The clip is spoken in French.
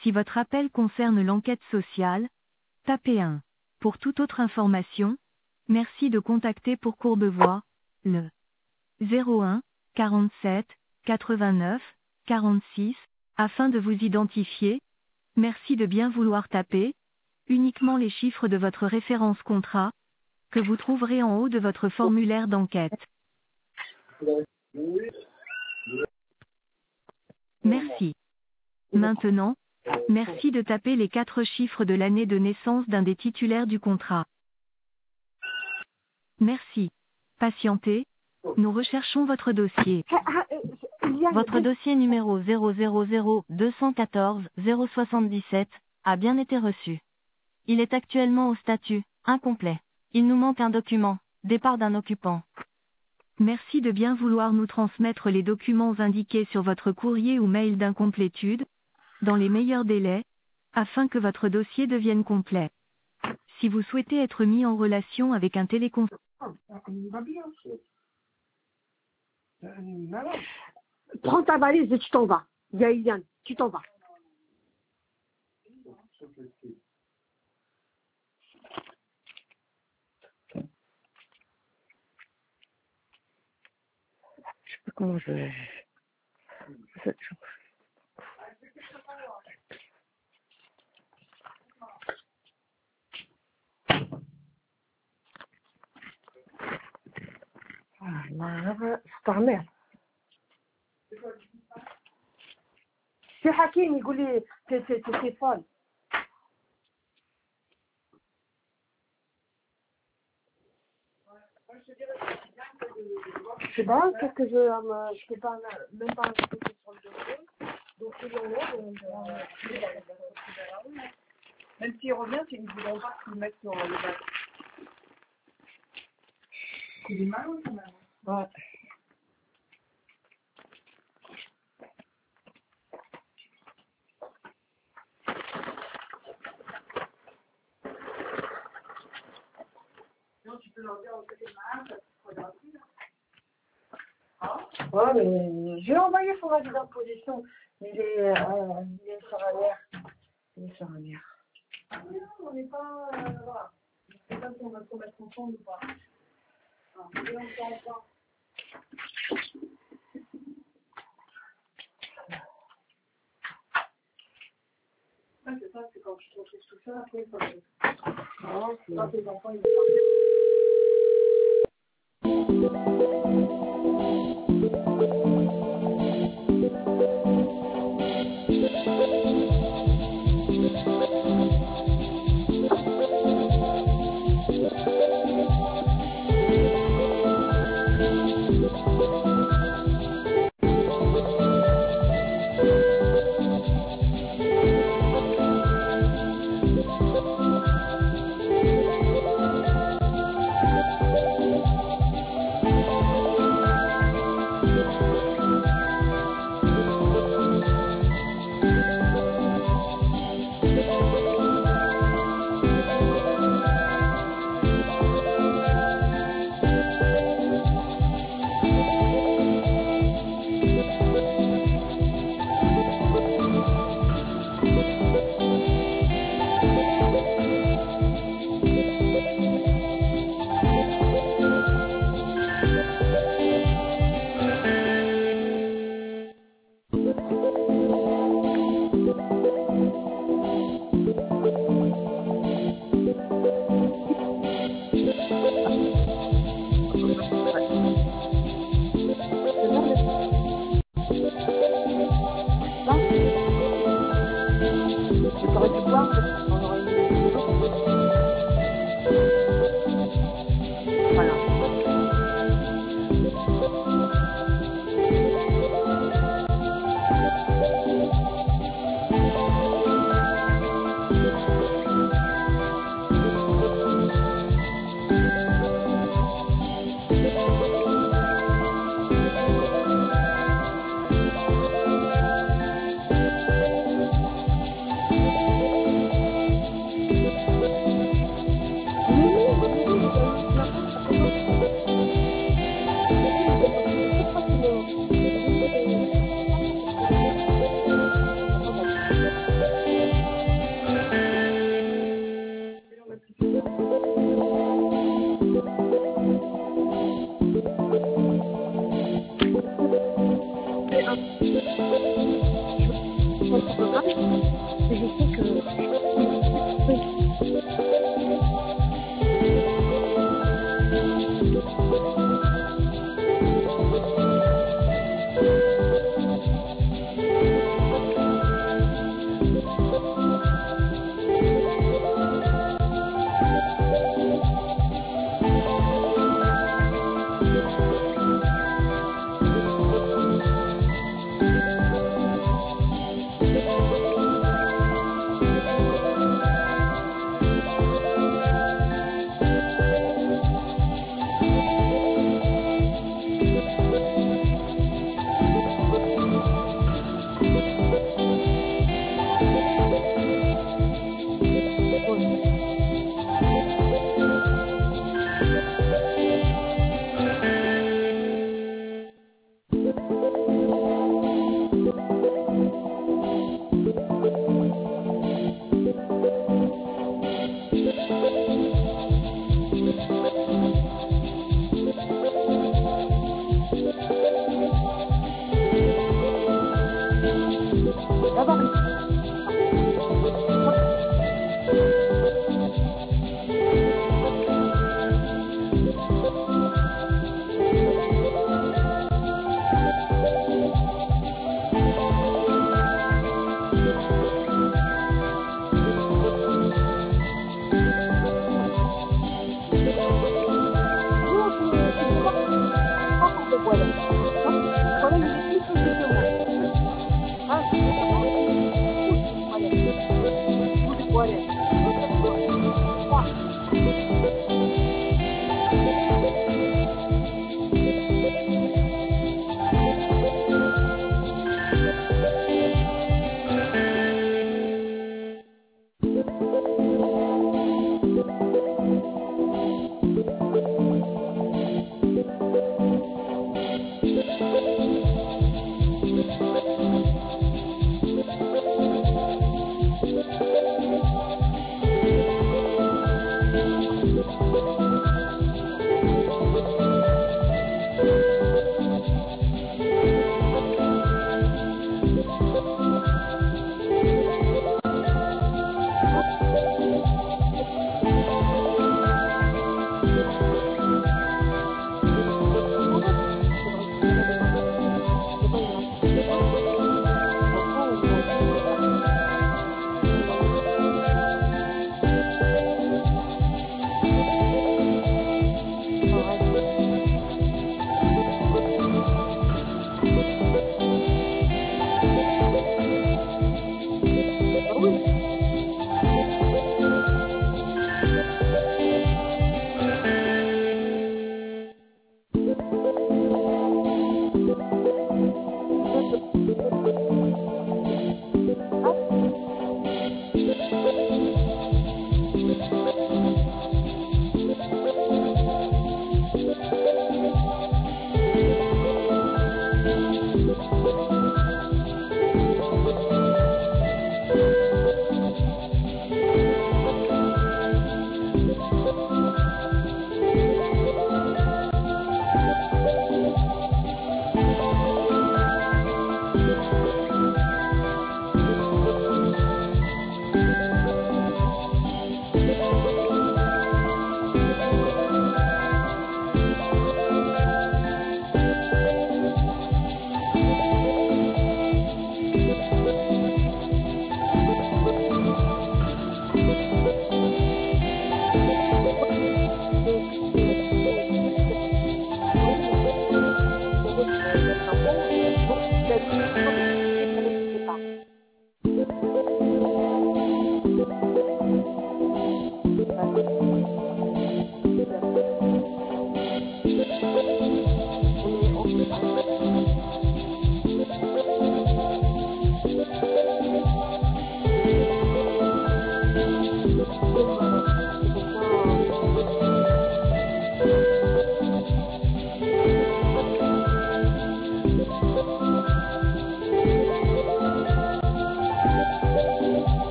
Si votre appel concerne l'enquête sociale, tapez 1. Pour toute autre information, merci de contacter pour Courbevoie, le 01 47 89 46, afin de vous identifier. Merci de bien vouloir taper uniquement les chiffres de votre référence contrat, que vous trouverez en haut de votre formulaire d'enquête. Merci. Maintenant, merci de taper les 4 chiffres de l'année de naissance d'un des titulaires du contrat. Merci. Patientez, nous recherchons votre dossier. Votre dossier numéro 000-214 077 a bien été reçu. Il est actuellement au statut incomplet. Il nous manque un document, départ d'un occupant. Merci de bien vouloir nous transmettre les documents indiqués sur votre courrier ou mail d'incomplétude, dans les meilleurs délais, afin que votre dossier devienne complet. Si vous souhaitez être mis en relation avec un téléconseiller, prends ta valise et tu t'en vas. Yann, tu t'en vas. Je sais pas comment je vais. Ah, c'est ta mère. C'est Hakim, il dit t'es folle. Je sais pas, qu'est-ce que je peux pas, même pas inscrire sur le dossier. Donc il enlève, même s'il revient, ils ne voudront pas qu'il le mette sur le bac. Il est mal quand même. Ouais. Non, tu peux leur dire, c'est malin, ça se fera plus. Ouais, mais je vais envoyer son avis d'imposition. Il est sur un air. Il est sur un air. Ah non, on n'est pas... voilà. Je ne sais pas si on va se mettre ensemble ou pas. Non, et on s'en va. Ah, c'est ça, c'est quand je te retrouve tout ça, après, quand tes enfants, ils vont partir. grave. Je sais que...